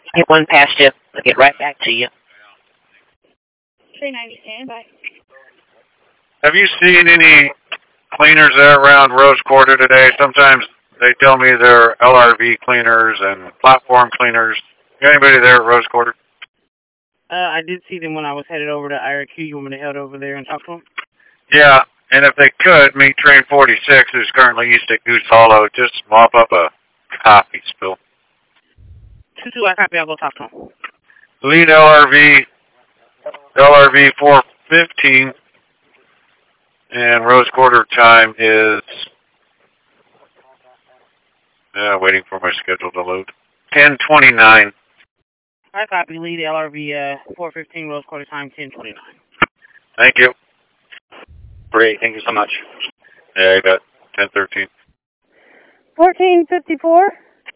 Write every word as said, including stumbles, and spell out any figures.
Get one past you. I'll get right back to you. three ninety, standby. Have you seen any cleaners there around Rose Quarter today? Sometimes they tell me they're L R V cleaners and platform cleaners. Anybody there at Rose Quarter? Uh, I did see them when I was headed over to I R Q. You want me to head over there and talk to them? Yeah, and if they could, meet Train forty-six, who's currently east at Goose Hollow, just mop up a coffee spill. two two, I copy. I'll go talk to them. Lead L R V, L R V four fifteen, and Rose Quarter time is, uh, waiting for my schedule to load, ten twenty-nine. I copy. Lead L R V uh, four fifteen, Rose Quarter time, ten twenty-nine. Thank you. Great, thank you so much. Yeah, you got ten thirteen. fourteen fifty-four.